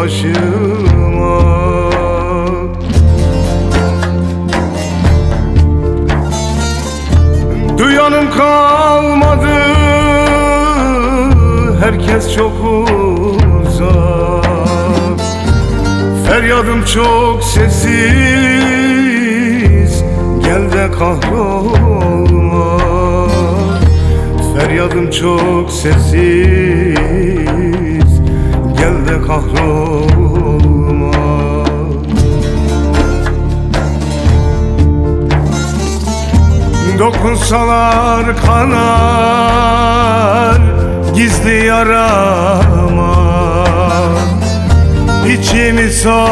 başıma. Duyanım kalmadı, herkes çok uzak. Feryadım çok sessiz, gel de kahrolma. Feryadım çok sessiz, gel de kahrolma. Dokunsalar kanar gizli yarama. İçimi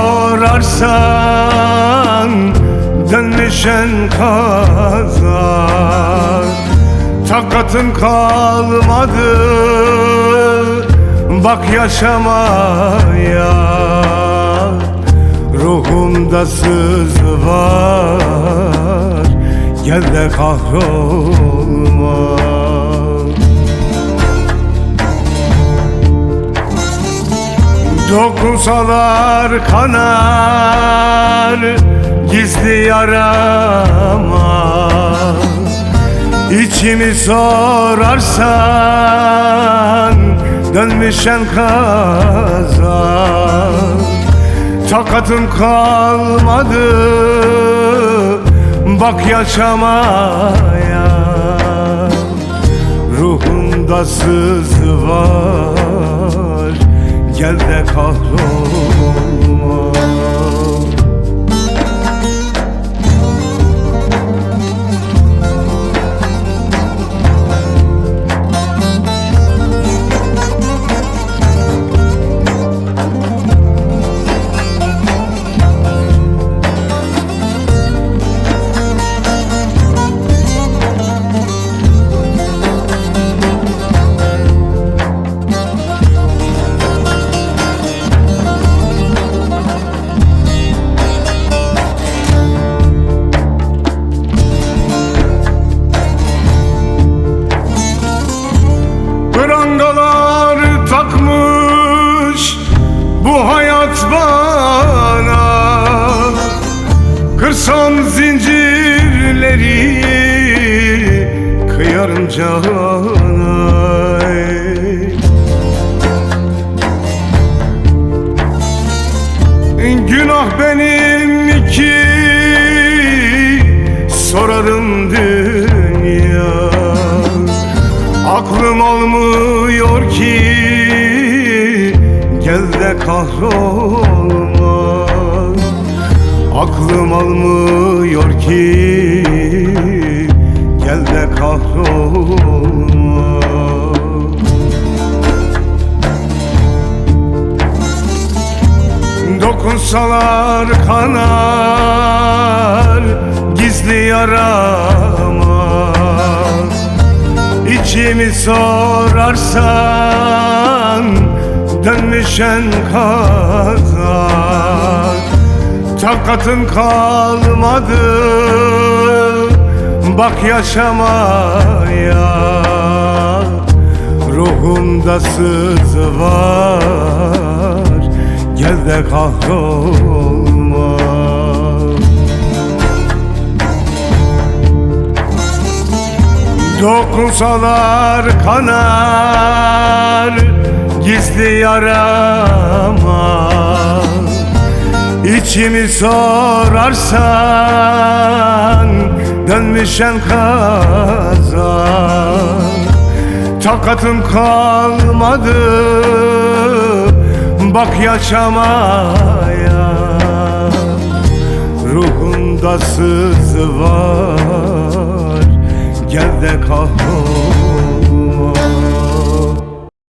sorarsan dönmüşen kazar. Takatım kalmadı bak yaşamaya. Ruhumda sız var, gel de kahrolma. Dokunsalar kanar gizli yarama. İçimi sorarsan dönmüşen kazar. Takatım kalmadı bak yaşamaya. Ruhumda sız var, gel de kahrolma. Prangalar takmış bu hayat bana. Kırsam zincirleri kıyarım cana. Günah benim ki sorarım dünya. Aklım almıyor ki gel de kahrolma. Aklım almıyor ki gel de kahrolma. Dokunsalar kanar gizli yarama. İçimi sorarsan dönmüşen kazar. Takatım kalmadı bak yaşamaya. Ruhumda sız var, gel de kahrolma. Dokunsalar kanar gizli yarama. İçimi sorarsan dönmüşen kazar. Takatım kalmadı bak yaşamaya. Ruhumda sız var, gel de kahrol.